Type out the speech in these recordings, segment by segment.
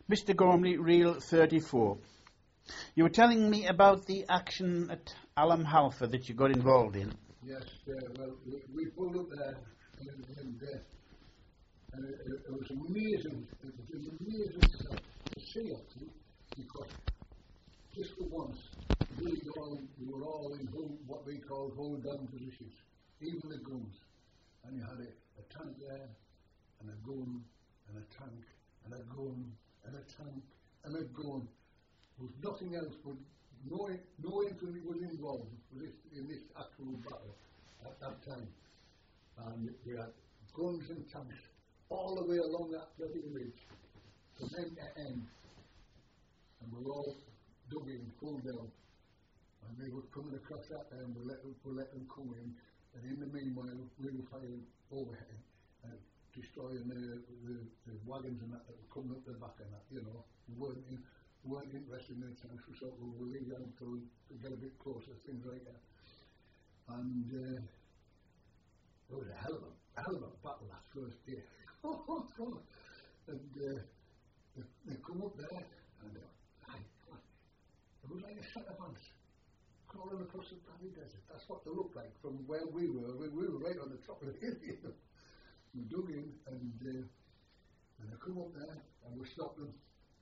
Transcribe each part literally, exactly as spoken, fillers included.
Mister Gormley, Reel thirty-four. You were telling me about the action at Alam Halfa that you got involved in. Yes, uh, well, we, we pulled up there, and, and, uh, and it, it was amazing, it was an amazing sight to see, actually, because just for once, we, all, we were all in hold, what we call hold down positions, even the guns. And you had a, a tank there, and a gun, and a tank, and a gun, and a tank, and a gun. There was nothing else, but no, no infantry was involved with this, in this actual battle at that time. And we had guns and tanks all the way along that bloody ridge, from end to end. And we were all dug in, full down. And they were coming across that end, we let them, we let them come in. And in the meanwhile, we were firing overhead, uh, destroying the, the, the wagons and that that were coming up the back and that, you know. We weren't, in, we weren't interested in the tanks, we thought we would leave them until we get a bit closer, things like that. And uh, it was a hell of a, hell of a battle that first day. And uh, they, they come up there, and they were, hey, come on. It was like a set of ants crawling across the bloody desert. That's what they looked like from where we were. We, we were right on the top of the hill, you know. We dug in, and uh, and they come up there, and we stopped them.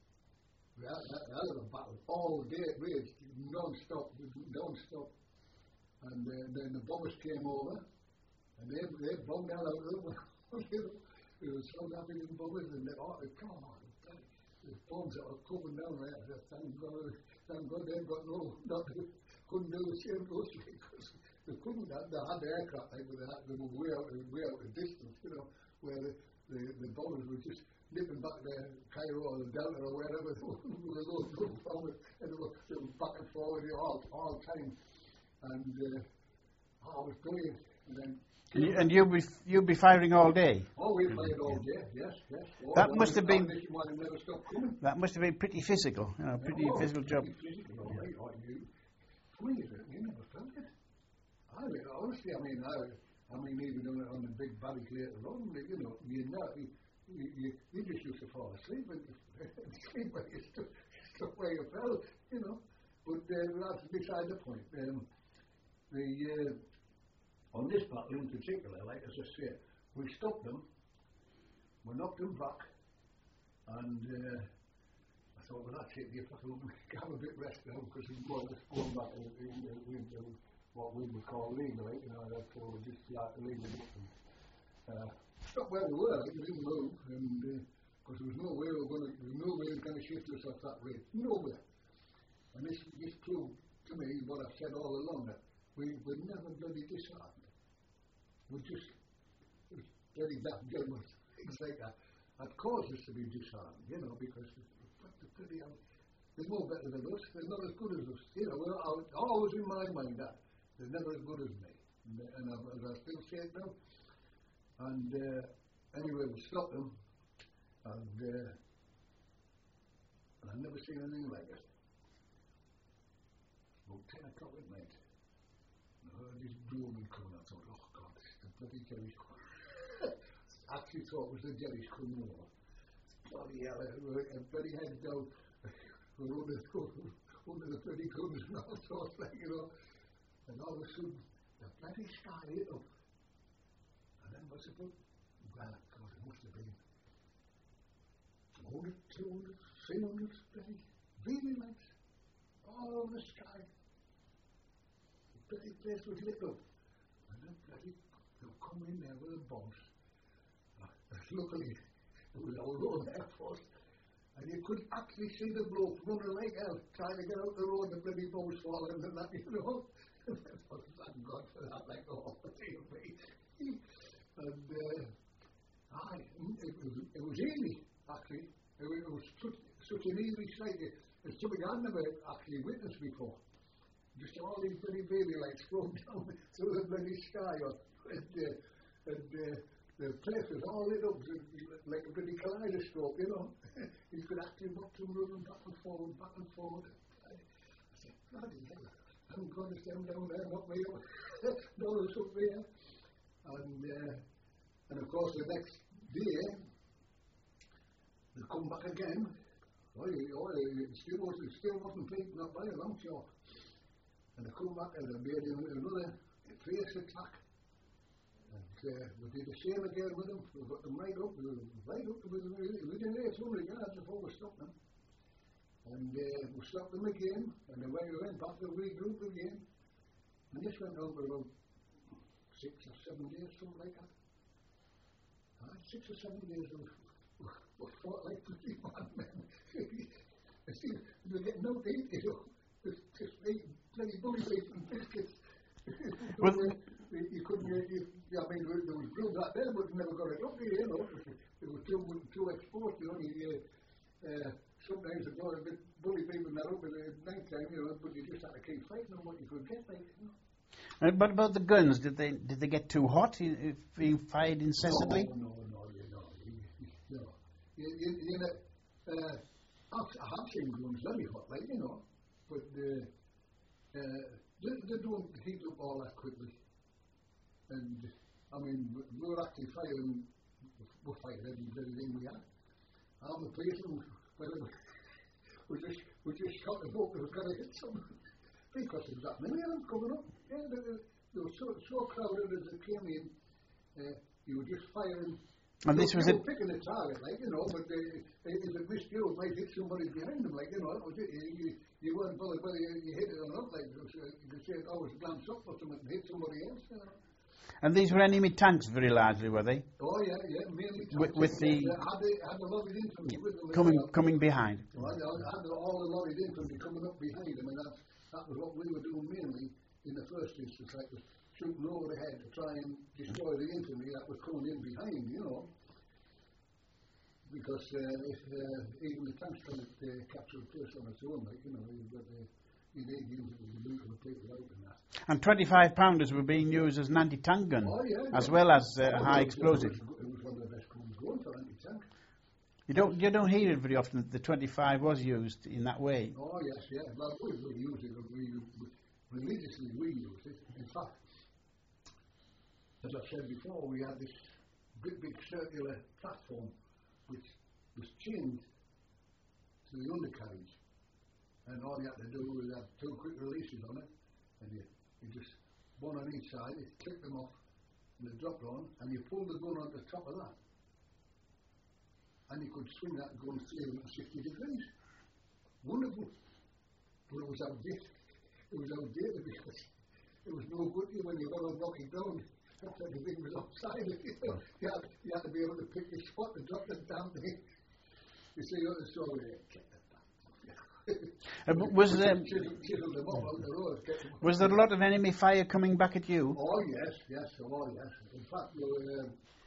We had a hell of a battle all day. It raged non-stop, non-stop. And uh, then the bombers came over, and they they bombed out of them. You know, we were so happy with the bombers, and they oh, come on, the bombs that were coming down there. Thank God, thank God they've got no, not, couldn't do the same to us because they couldn't. Have, they had the aircraft, like, but they, had, they were way out, way out of distance, you know, where the, the, the bombers were just nipping back to Cairo or the Delta or wherever they were going from, and they were, they were back and forward, you know, all all time. And uh, oh, it was brilliant. And then And, you, and you'll be you'll be firing all day. oh, we fired all day. Yes, yes. All That all must have been- never stopped coming. That must have been pretty physical, you know, pretty Oh, physical job. pretty physical, all right, all you. Funny is it? You never felt it. I mean, honestly, I mean, I, I mean, even on, on the big barracks later on, you know, you know, you, you, you just used to fall asleep and sleep where you stood, stood where you fell, you know. But uh, that's beside the point. Um, the uh, on this battle in particular, like as I say, we stopped them, we knocked them back, and uh, I thought, well, that's it. You have to have a bit rest now because we're going back in, in, in, in what we would call legally, you know, therefore we just like leaving it and uh, stop where we were. We didn't move, and because uh, there was no way we were going to, there was no way we were going to shift us off that ridge, nowhere. And this this proved to me what I've said all along, that we were never bloody disheartened. We just, it was bloody that German, things like that, that caused us to be disheartened, you know, because the bloody hell, they're no better than us, they're not as good as us, you know, we're all, always in my mind that they're never as good as me, and, and I, as I still say it now. And uh, anyway, we stopped them, and, uh, and I've never seen anything like it. About ten o'clock at night, and I heard this droning coming. I thought, oh God, it's the bloody Jerry's coming. I actually thought it was the Jerry's coming over. Bloody hell, a bloody head down. We're under, under the bloody guns and all sorts, like, you know. And all of a sudden, the bloody sky lit up. And then what's it about? Well, God, it must have been one hundred, two hundred, three hundred bloody beaming lights all over the sky. The bloody place was lit up. And then bloody, they were coming in there with the bombs. Uh, luckily, it was our own Air Force. And you could actually see the blokes running like hell, trying to get out the road, the bloody bombs falling and that, you know. Thank God for that, like, oh, dear me. And, uh, aye, it was, it was easy, actually. It was, it was such, such an easy sight. It, it's something I'd never actually witnessed before. Just all these bloody baby lights floating down through the bloody sky. Or, and uh, and uh, the place was all lit up like a bloody kaleidoscope, you know. You could actually watch them running back and forward, back and forward. I, I said, bloody hell, thank God it's them down there, not me up. No, it's up there. And, uh, and of course, the next day, they come back again, Oh, you, oh, it still wasn't, still wasn't taken up by a long shot. And they come back and they made another fierce attack. And uh, we did the same again with them. We got them right up, right up within, within eight hundred yards before we stopped them. And uh, we stopped them again, and then when we went back to regroup again. And this went on for about six or seven days, something like that. Uh, six or seven days we, we, we fought like fifty-one men. And see, we were getting no eat, you know. Just, just eating bloody bully beef and biscuits. Well, you, you couldn't, you, you, I mean, there was grilled out there, but you never got it up here, you know. It was too, too exposed, you know. You, uh, sometimes they got a bit bully beef and that up at night time, you know, but you just had to keep fighting on what you could get, like, you know. Uh, but about the guns, did they did they get too hot, if being fired incessantly? No, no, no, you know, you, you know, you, you, you know, uh, I've, I have seen guns very hot, like, you know, but uh, uh, they, they don't heat up all that quickly. And, I mean, we were actually firing, we fired every everything we had. I'm the policeman, well, we just, we just shot the boat, we were going to hit someone. Because there was that many of them coming up. Yeah, they, they, they were so, so crowded as they came in, uh, you were just firing. And this was you a... were picking a target, like, you know, but they, they, if it missed you, it might hit somebody behind them, like, you know, that was it. You, you, you weren't bothered whether you, you hit it or not, like, you could say it always glanced up or something and hit somebody else, you know. And these were enemy tanks very largely, were they? Oh, yeah, yeah, mainly tanks. With, with the... Yeah, had, the, had the lorried infantry with them. Coming, well. coming behind. Well, had the, all the lorried infantry coming up behind them, and that's... That was what we were doing mainly in the first instance, like was shooting over the head to try and destroy the infantry that was coming in behind, you know. Because uh, if, uh, even the tanks couldn't uh, capture a place on its own, like, you know, but uh, you need the infantry to move the people out and that. And twenty-five pounders were being used as an anti-tank gun, oh, yeah, as yeah. well as uh, oh, high it was, explosive. It was, it was one of the best guns going for anti-tank. You don't you don't hear it very often that the twenty-five was used in that way. Oh yes, yeah. Well, we, we use it. We, we religiously we use it. In fact, as I said before, we had this big, big circular platform which was chained to the undercarriage, and all you had to do was have two quick releases on it, and you, you just one on each side. You click them off, and they dropped on, and you pulled the gun on the top of that. And you could swing that gun three hundred sixty degrees. Wonderful. But it was outdated. It was outdated because it was no good to you when you got on knocking down. After the thing was upside. You, know, you, had, you had to be able to pick your spot and drop the damn thing. You see, the story there. Get the damn Uh, was there chisel, chisel them off out the road. was there a lot of enemy fire coming back at you? Oh yes, yes, oh yes. In fact, you were,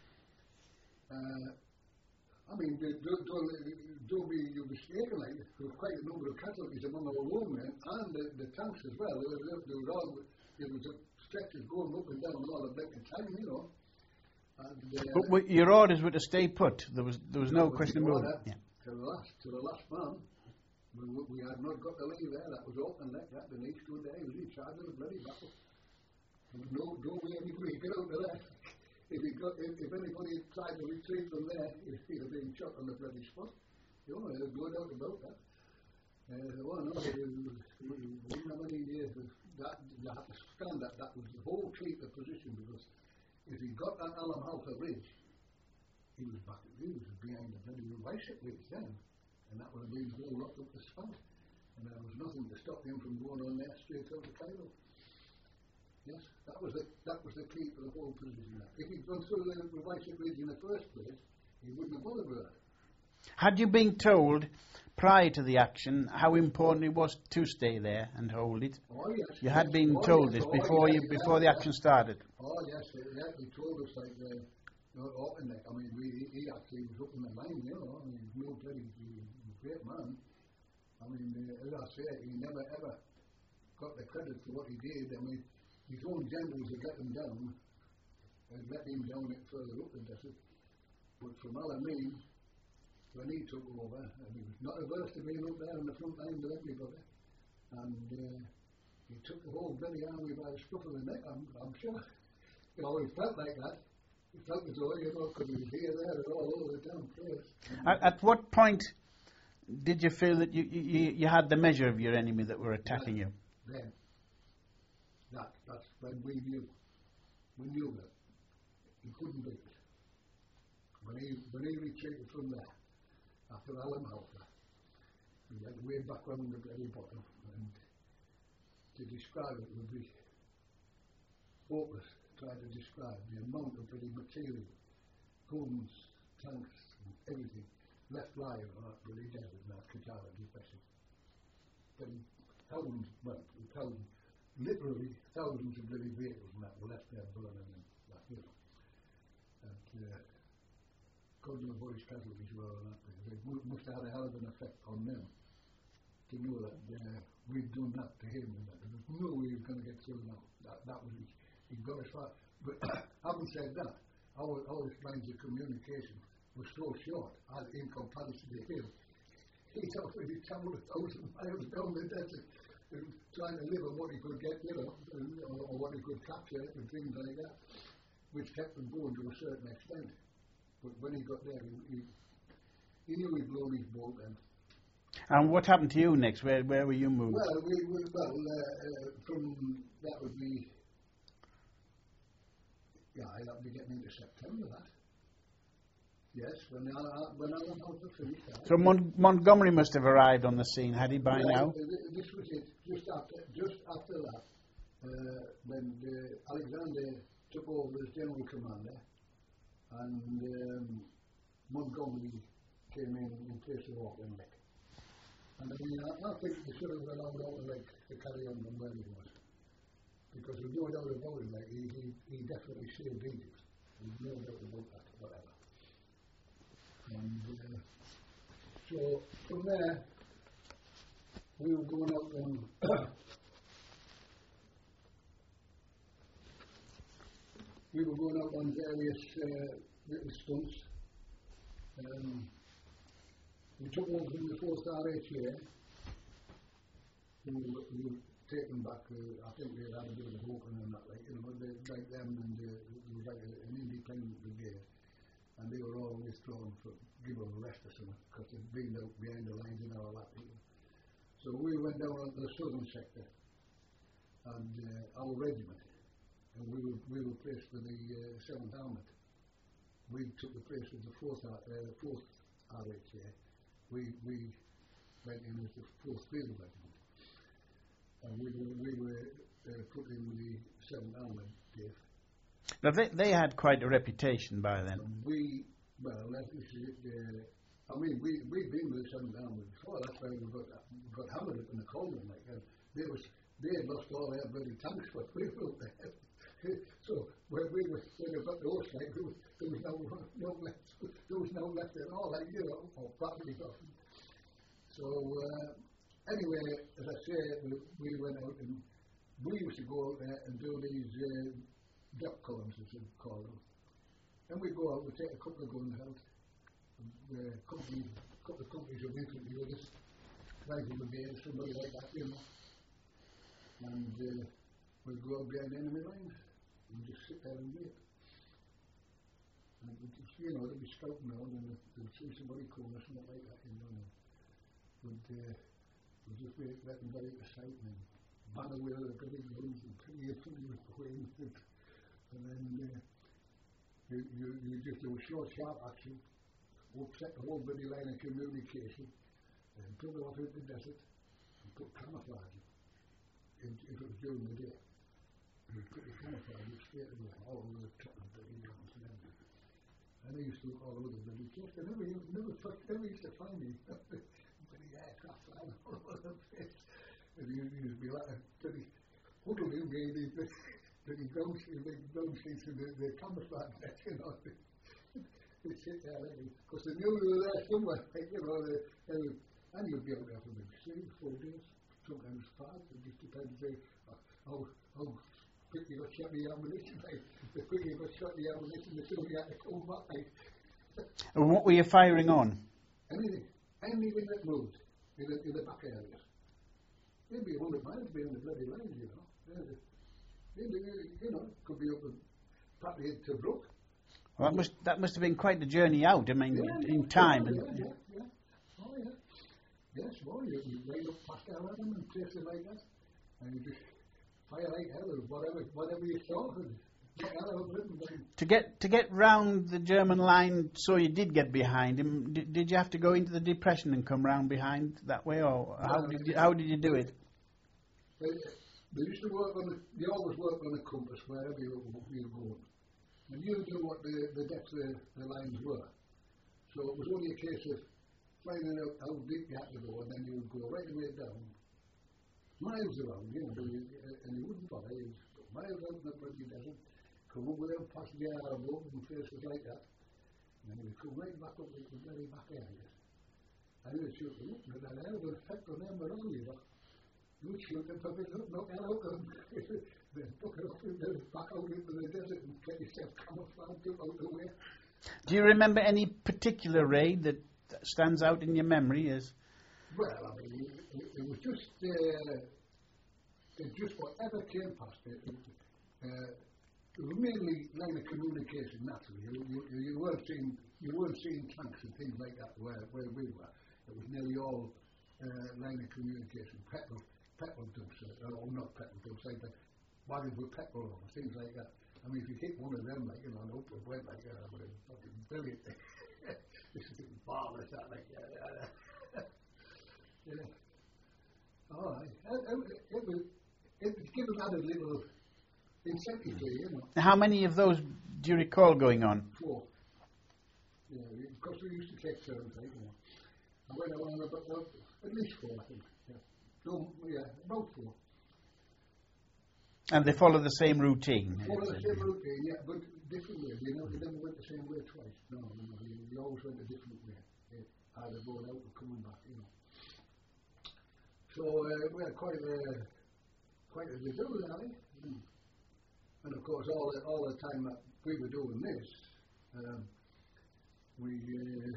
uh, uh, I mean, don't, don't, don't be mistaken, like, there were quite a number of casualties among our own men and the, the tanks as well. They were, they were all, there was stretchers going up and down all the blinking time, you know. And, uh, But w- your orders were to stay put. There was there was no question about it. Yeah. To the last, to the last man, we, we had not got the leave there. That was open like that. The next good day, he was in charge of the bloody battle. There was no, no way anybody could get out of there. If, he got, if, if anybody tried to retreat from there, he'd have been shot on the bloody spot. You know, there's no doubt about that. Uh, well, no, we didn't have any years. That, you had to stand that. That was the whole key to position, because if he got that Alam Halfa Ridge, he was back, he was behind the bloody Wyship Ridge then, and that would have been the whole lot up the span. And there was nothing to stop him from going on there straight out to Cairo. Yes, that was the that was the key to the whole position. If he'd gone through the Wyship Ridge in the first place, he wouldn't have bothered with that. Had you been told prior to the action how important it was to stay there and hold it? Oh yes. You had yes, been oh, told yes, this oh, before yes, you before yes, the action started. Oh yes, yeah, he told us like uh, you know, Ortneck. I mean, we, he actually was up in the line, you know. I mean, he was no bloody great man. I mean, uh, as I say, he never ever got the credit for what he did. I mean, his own generals had let him down, had let him down it further up the desert. But from Alamein, when he took over, and he was not averse to being up there on the front line with everybody, and uh, he took the whole bloody army by the scruff of the neck, I'm, I'm sure. It always felt like that. It felt as though, you know, because he was here, there, and all over the damn place. At, at what point did you feel that you, you, you had the measure of your enemy that were attacking you? Then, that, that's when we knew. We knew that he couldn't beat it. When he, when he retreated from there, after Alan Halfer, we went way back on the very bottom, and to describe it would be hopeless, trying to describe the amount of bloody material, guns, tanks, and everything left lying on that bloody desert in that Katara depression. But thousands, well, thousands, literally thousands of bloody vehicles and that were left there burning and that, you know. And uh, God knows what his casualties were on that, because it must have had a hell of an effect on them to know that uh, we'd done that to him and that. There was no way he was going to get through now. That, that was his, he got as far. But having said that, our, our lines of communication was so short as in comparison to him. He'd already travelled a thousand miles down the desert and trying to live on what he could get, you know, and, or, or what he could capture and things like that, which kept him going to a certain extent. But when he got there, he, he, he knew he'd blown his boat then. And what happened to you next? Where where were you moved? Well, we, we, well uh, uh, from that would be, yeah, I'd have to be getting into September, that. Yes, when I, when I went out to finish that. So Mon- Montgomery must have arrived on the scene, had he by yeah, now? This was it, just after, just after that, uh, when uh, Alexander took over as general commander, and um, Montgomery came in in place of Auckland Lake. And I mean, I, I think they should have allowed Auckland Lake to carry on from where he was. Because there's no doubt about it, like, he, he, he definitely saved Egypt. There's no doubt about that, whatever. And uh, so from there, we were going out and we were going out on various uh, little stunts. Um, we took over from the fourth R H A, who were taken back. Uh, I think they had a bit of a hope and that, like, you know, they, like them, and uh, it was like a, an independent brigade. And they were all withdrawn for give them a rest or something, because they'd been out behind the lines and all that. So we went down onto the southern sector, and uh, our regiment, and we were we were placed with the uh, seventh Armoured. We took the place of the fourth uh, fourth R H A. We we went in as the fourth Field Regiment, and we were we were uh, put in the seventh Armoured, Dave. Now they they had quite a reputation by then. And we, well, let me see it. Uh, I mean, we we've been with the seventh Armoured before. That's why we got got hammered up in the Coleman, like, and they was they had lost all their bloody tanks, but we were up there. So when we were when we got the horse, like, there was, there was no no left there was no left at all, like, you know, or property nothing. So uh, anyway, as I say, we, we went out and we used to go out there and do these. Uh, Duck columns, as we call them. Then we go out, we take a couple of guns out, the company, a couple of companies of infantry with us, rifle brigade, somebody like that, you know. And uh, we'll go out behind enemy lines and just sit there and wait. And we just, you know, they'll be scouting around and they'll see somebody coming or something like that, you know. And we'd, uh, we'd just wait, let them get out of sight and bang away with the big guns and pretty infantry was going. And then uh, you, you, you just do a short, sharp action, upset the whole bloody line of communication, and put it off into the desert, and put camouflage in, if it was during the day. You put the camouflage straight away, all over the top of the bloody mountains and everything. And I used to look all over the bloody place, but never, never, never used to find me. Bloody aircraft flying all over the place. And you used to be like a bloody huddled in really. The ground sheets, the ground sheets and the, the camouflage net, you know, they sit there, because they knew they were there somewhere, like, you know, they, they would, and you'd be out there for maybe three, four days, sometimes five, it just depends on how, how quick you got shot the ammunition, like, the quicker you got shot the ammunition, the sooner you had to come back, like. And what were you firing on? Anything, anything that moved in the, in the back areas. Maybe a hundred miles behind the bloody lines, you know. Yeah, you know, could be up and partly to Brook. Well, that must that must have been quite the journey out. I mean, yeah, in yeah, time. Yeah, and, yeah, yeah. Oh, yeah. you, you ride up past Aram and places like that, and you just fire like hell or whatever, whatever you saw. To get to get round the German line, so you did get behind him. Did, did you have to go into the depression and come round behind that way, or how no, did you, how did you do it? They, they used to work on the, they always work on a compass wherever you you're going, and you knew what the the depth of the, the lines were. So it was only a case of finding out how deep you had to go, and then you would go right the way down, miles around, you know, and you wouldn't bother. You'd go miles out in the bloody desert. Come over there past the Arab and places like that, and then we come right back up to the very back areas. And you would shoot them up, and then I would affect on them, but all you know, you would shoot them for a bit, knock it out, and then book it off and then back out into the desert and get yourself camouflaged out the way. Do you remember any particular raid that stands out in your memory as? Well, I mean, it, it was just, uh, it just whatever came past it. Uh, It was mainly line of communication, naturally. You, you, you, weren't seeing, you weren't seeing tanks and things like that where, where we were. It was nearly all uh, line of communication, petrol, petrol dumps, uh, or not petrol dumps, like the wagons with petrol on, things like that. I mean, if you hit one of them, like, you know, an open went like that, I would have fucking brilliant. This is marvellous, that, like, yeah, yeah, yeah. All right. It, it, it was, it was given that a little incentive to you, you know. How many of those do you recall going on? Four. Yeah, because we used to take turns, right, you know. I went on about, about at least four, I think. Yeah. No, yeah, about four. And they follow the same routine? Follow the same routine, yeah, but different ways. You know, they never went the same way twice. No, no, no, you, you always went a different way. Yeah, either going out or coming back, you know. So uh, we had quite a, quite a result, really. Mm. And of course, all the, all the time that we were doing this, um, we, uh,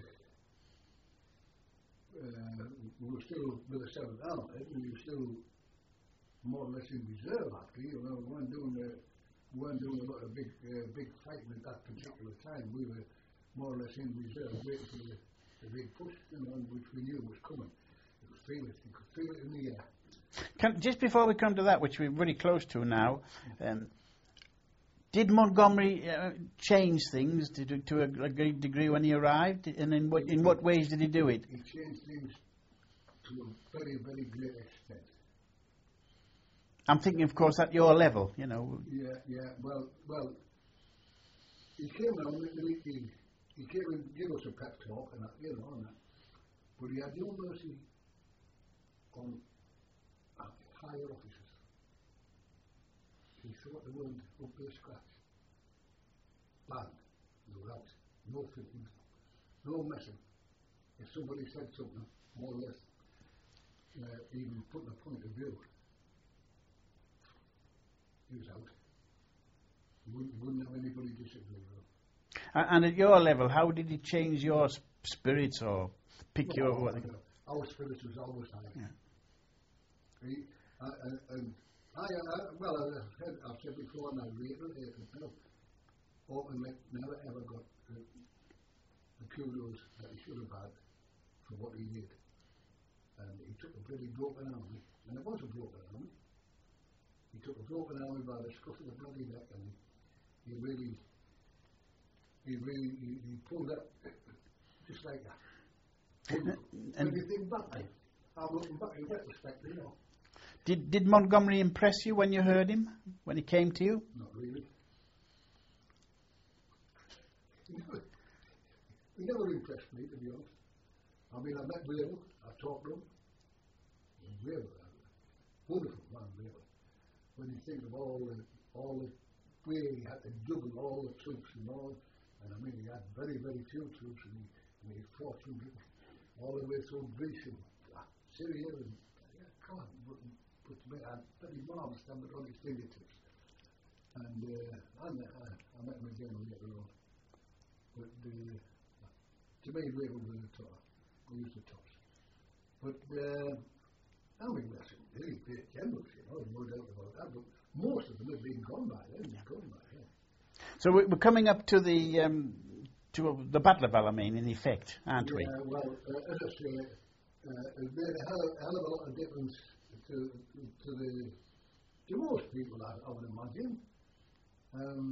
uh, we were still with the seventh Army. We were still more or less in reserve, actually. You know, we weren't doing the, we weren't doing a lot of big, uh, big fighting at that particular time. We were more or less in reserve, waiting for the, the big push, you know, which we knew was coming. You could feel it. You could feel it in the air. Can, just before we come to that, which we're very close to now. Um, Did Montgomery uh, change things to, to a, a great degree when he arrived? And in what, in what ways did he do it? He changed things to a very, very great extent. I'm thinking, of course, at your level, you know. Yeah, yeah. Well, well. He came around and he, he, he came and gave us a pep talk and that, you know, and that. But he had no mercy on uh, higher officers. He thought they weren't up to scratch. Bad, no out, no fitting, no messing. If somebody said something, more or less, uh, even putting a point of view, he was out. He wouldn't, wouldn't have anybody disagree with him. Uh, and at your level, how did he change your sp- spirits or pick well, your... What uh, our spirits was always high. Yeah. He, uh, and, and I, uh, well, I've said, I've said before, and I reiterate it now, Orton never ever got the, the kudos that he should have had for what he did. And he took a pretty broken army, and it was a broken army. He took a broken army by the scruff of the bloody neck, and he, he really, he really, he, he pulled up just like that. And, and you think back, I'm looking back in retrospect, you know. Did did Montgomery impress you when you heard him, when he came to you? Not really. He never, he never impressed me, to be honest. I mean, I met Will, I talked to him. Will, wonderful man, really. When you think of all the, all the way he had to juggle all the troops and all, and I mean, he had very, very few troops, and he, and he fought through all the way through Greece and uh, Syria, and yeah, come on, put, put me, I had very marvellous time on his fingertips. And uh, I, met, I, I met him again later on. But uh, to me, Will was the top. He was the tops. But uh, I mean, there's some really great generals, you know, no doubt about that. But most of them have been gone by then. Yeah. Gone by then. So we're coming up to the um, to the Battle of Alamein, in effect, aren't yeah, we? Yeah, well, uh, as I say, uh, it made a hell, hell of a lot of difference to to the to most people, I, I would imagine. Um,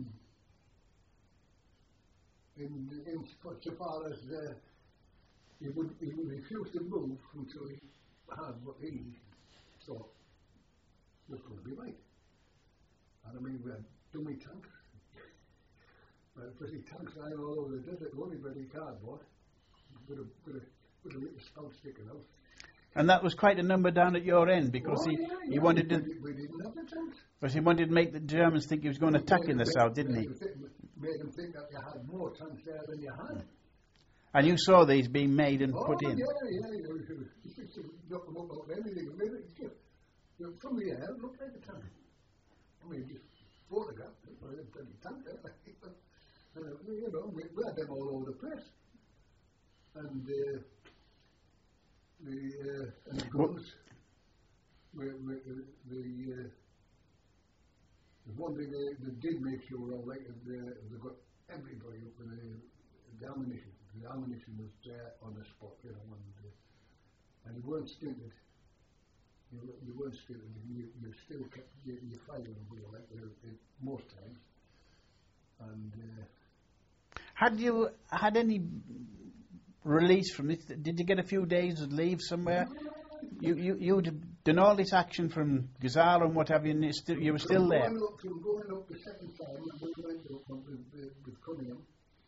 in in so far as uh, he would he would refuse to move until he had what he thought was going to be right. And I mean, we had dummy tanks, uh, pretty tanks lying all over the desert, only bloody cardboard, with a with a with a little spout sticking out. And that was quite a number down at your end, because Oh, he, yeah, he yeah, wanted to, we, we didn't have the tanks. because he wanted to make the Germans think he was going to attack in the Made- south, didn't he? made them think- Made them think that you had more tanks there than you had. And you saw these being made and Oh, put in. yeah, yeah, you know, you could you could just knock them up out of anything. Maybe it's just, you know, from the air, it looked like a tank. I mean, just photographed it, but it's a tank there. And, uh, you know, we, we had them all over the place. And uh, the, uh, and the guns, we, we, the, uh, the one thing they, they did make sure of, like, they, they got everybody up with the, the ammunition. The ammunition was there on the spot, you know, and, uh, and you weren't stinted. You, you weren't stinted. You, you still kept your, your fire on the wheel, like uh, uh, most times. And uh, Had you had any release from this? Did you get a few days of leave somewhere? You you you'd done all this action from Gazala and what have you, and you, still, you were still from there. Going up, from going up the second time, when we went up with, with, with Cunningham,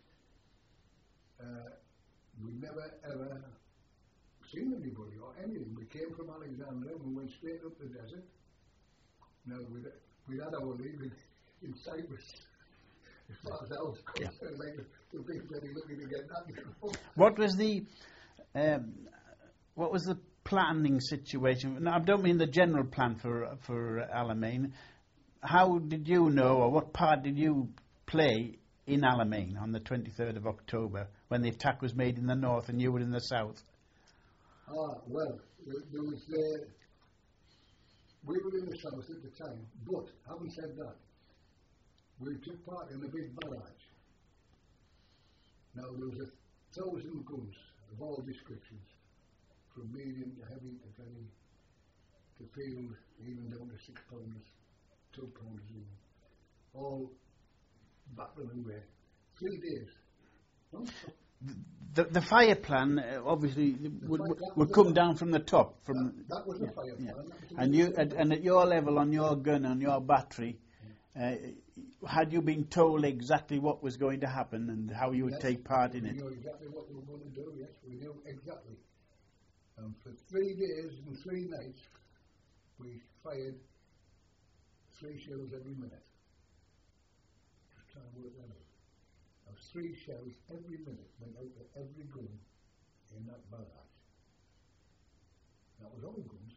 uh, we never ever seen anybody or anything. We came from Alexandria and we went straight up the desert. Now, we'd, we'd had our leave in, in Cyprus, as far as I was concerned, like the big bloody looking to get that. What was the um, what was the planning situation? No, I don't mean the general plan for for Alamein. How did you know, or what part did you play in Alamein on the twenty-third of October when the attack was made in the north and you were in the south? Ah, well, there, there was, uh, we were in the south at the time, but having said that, we took part in a big barrage. Now, there was a thousand guns of all descriptions, from medium to heavy to very, to field, even down to six pounders, two pounders even, all battling away. Three days. Non-stop. The, the fire plan uh, obviously would, fire- that would was come a- down from the top, from That, that was a fire yeah. plan. That was a and you fire and, plan. and at your level on your gun on your battery, uh, had you been told exactly what was going to happen and how you would Yes, take part in we it? knew exactly what we were going to do, yes, we knew exactly. And for three days and three nights, we fired three shells every minute. Just trying to work that out. Now, three shells every minute went out of every gun in that barrage. That was all guns.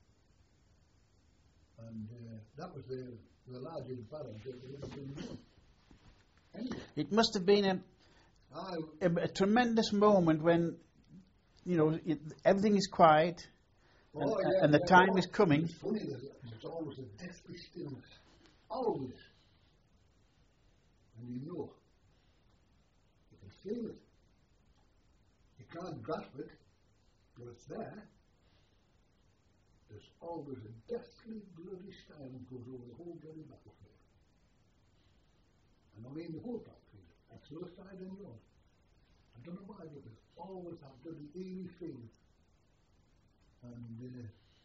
And uh, that was the, the largest barrage that had ever been known. Anyway, It must have been a, I, a, a tremendous moment when, you know, it, everything is quiet and, Oh, yeah, and the yeah, time oh, is coming. It's funny, there's, there's always a deathly stillness. Always. And you know. You can feel it. You can't grasp it, but it's there. There's always a deathly bloody silence goes over the whole bloody battlefield. And I mean the whole battlefield. That's your side and yours. I don't know why, but there's always that bloody eerie feeling. And uh,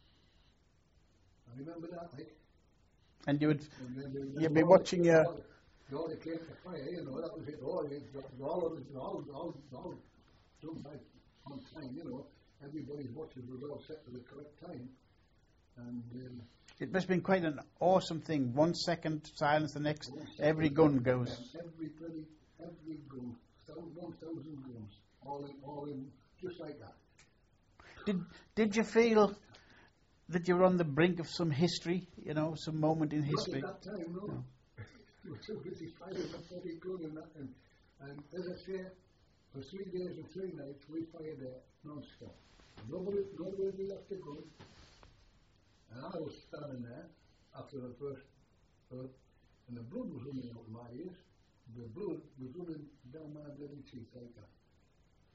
I remember that, like. And you would And then, then, you'd then be all watching the, your... all, the- all the came to fire, you know, that was it. All, it, all of it, all, all, all done by on time, you know. Everybody's watches was all set to the correct time. And um, It must have been quite an awesome thing. One second silence, the next, one every second, gun goes. and Everybody, every gun, thousand, one thousand guns, all in, all in, just like that. Did did you feel that you were on the brink of some history, you know, some moment in history? Not at that time, no. You were so busy fighting that bloody gun and that. And, and as I say, for three days and three nights, we fired there non-stop. Nobody, nobody left the gun. And I was standing there after the first, uh, and the blood was running out of my ears. The blood was running down my bloody teeth like that.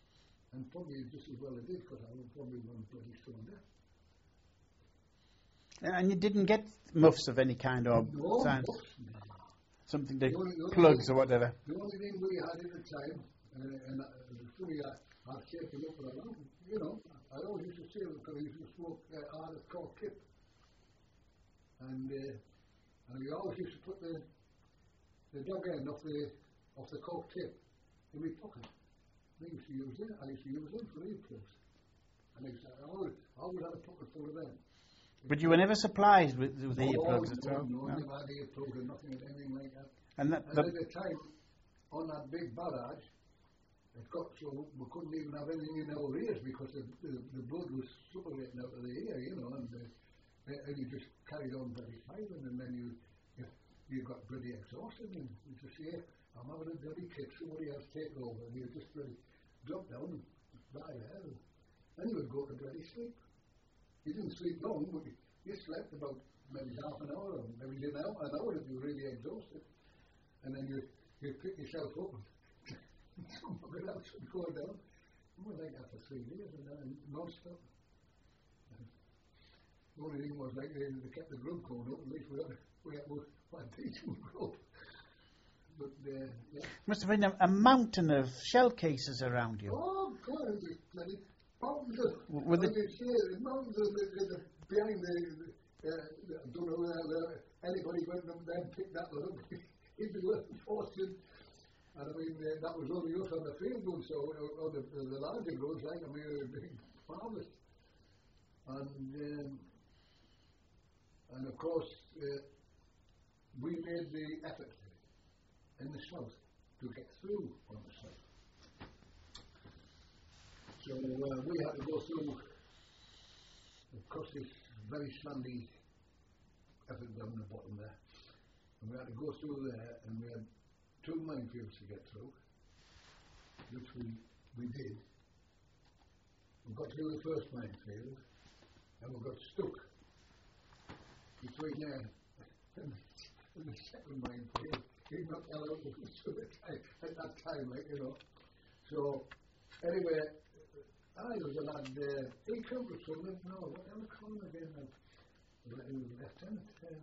And probably just as well I did, because I would probably run bloody stone deaf. And you didn't get muffs of any kind or No, sound? muffs. Something to The only- the only plugs thing- or whatever? The only thing we had at the time, uh, and uh, funny, I, I've taken up with a lot, you know, I always used to say, because I used to smoke uh, out of cork tip. And, uh, and we always used to put the the dog end off the off the cork tip in my pocket. I used to use them. I used to use them for earplugs. And I, used to, I, always, I always had a pocket full of them. But you were never supplied with, with No, earplugs at no, all? No, No? never had earplugs or nothing, anything like that. And that, And the, at the time, on that big barrage, it got so we couldn't even have anything in our ears because the, the, the blood was separating out of the ear, you know, and, uh, and you just carried on very silent, and then you you, you got bloody exhausted, and you just say, I'm having a bloody kick, somebody else take over, and you just bloody drop down and lie there, and then you would go to bloody sleep. You didn't sleep long, but you, you slept about maybe half an hour, or maybe an hour, an hour if you were really exhausted, and then you you pick yourself up and something else would go down. It was like that for three years, and then non-stop. The only thing was like they, they kept the grub going up, at least we had, we had, we had decent grub. But, uh, yeah. must have been a, a mountain of shell cases around you. Oh, God, it was bloody mountains of, W- were like they- they say, the mountains of the, the, the, behind the, the, uh, I don't know where the, anybody went up there and picked that one up. He'd be worth a fortune. And I mean, uh, that was only us on the field road, so uh, on the, the larger roads, like, I mean, it was a big harvest. And, um, and of course, uh, we made the effort in the south to get through on the south. So uh, we had to go through, of course, this very sandy effort down the bottom there. And we had to go through there, and we had two minefields to get through, which we, we did. We got through the first minefield, and we got stuck between there and, and the second minefield. He not allowed to at the time, at that time, like, you know. So, anyway, I was a lad, uh, he came to something, no, what do I call him again? Uh, he was Lieutenant, um,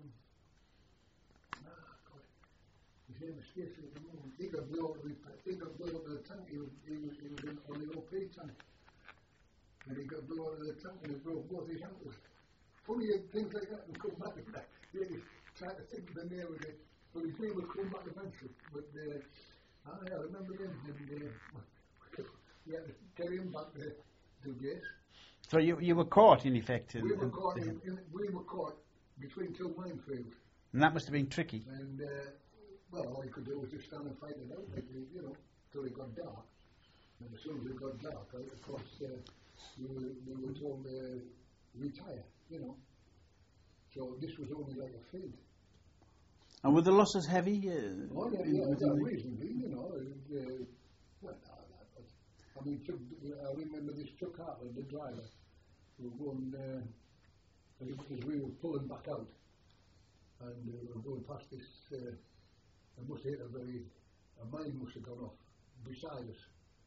ah, God, his name escapes me at the moment. He got blown up, he got blown up in the tank, he was, he was, he was in, on the O P tank. And he got blown out of the tank and he broke both his ankles. Funny things like that and come back and back. He tried to think of the name of it. But his name would come back eventually. But uh, I, I remember him, and uh, we had to get him back to the gate. So you you were caught in effect, in, We were in- caught. In, in, we were caught between two minefields, and that must have been tricky. and uh, well, all he could do was just stand and fight it out, like, you know, till it got dark. And as soon as it got dark, uh, of course, uh, we were we were told to retire, you know. So this was only like a field. And were the losses heavy? Uh, Oh, yeah, in- yeah, within yeah, the- reasonably, you know. Uh, well, no, no, but, I mean, Chuck, I remember this Chuck Hartland, the driver, who was going, uh, as, as we were pulling back out, and uh, we were going past this, uh, I must have hit a very, a mine must have gone off beside us,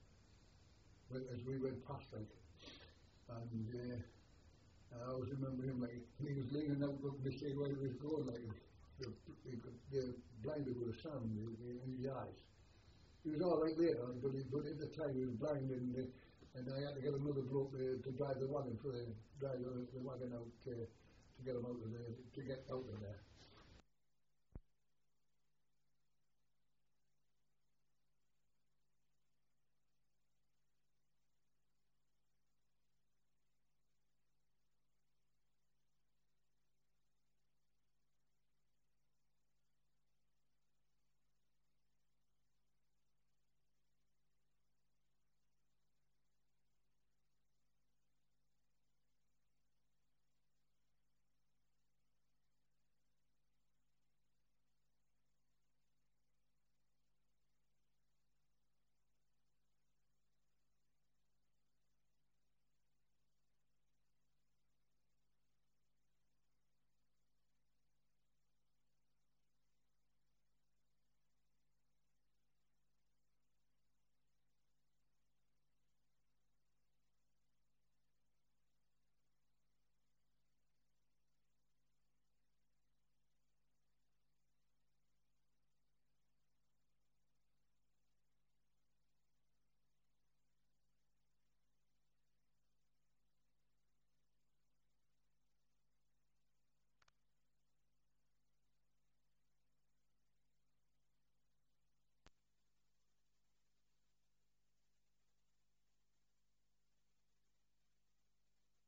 when, as we went past, like, and uh, I always remember him, like, he was leaning out looking to see where he was going, like, the, the, the blinded with the sun in, in, in his eyes. He was all right later on, but, he, but at the time he was blind, and, uh, and I had to get another bloke uh, to drive the wagon for the drive the, the wagon out uh, to get him out of there, to get out of there.